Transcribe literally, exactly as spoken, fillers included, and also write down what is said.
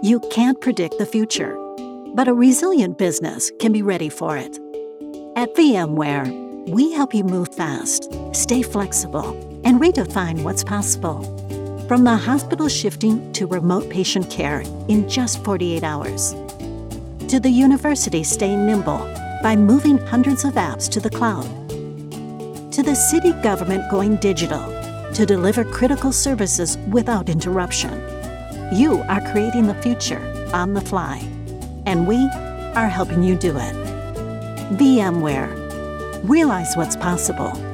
You can't predict the future, but a resilient business can be ready for it. At VMware, we help you move fast, stay flexible, and redefine what's possible. From the hospital shifting to remote patient care in just forty-eight hours, to the university staying nimble by moving hundreds of apps to the cloud, to the city government going digital to deliver critical services without interruption. You are creating the future on the fly, and we are helping you do it. VMware. Realize what's possible.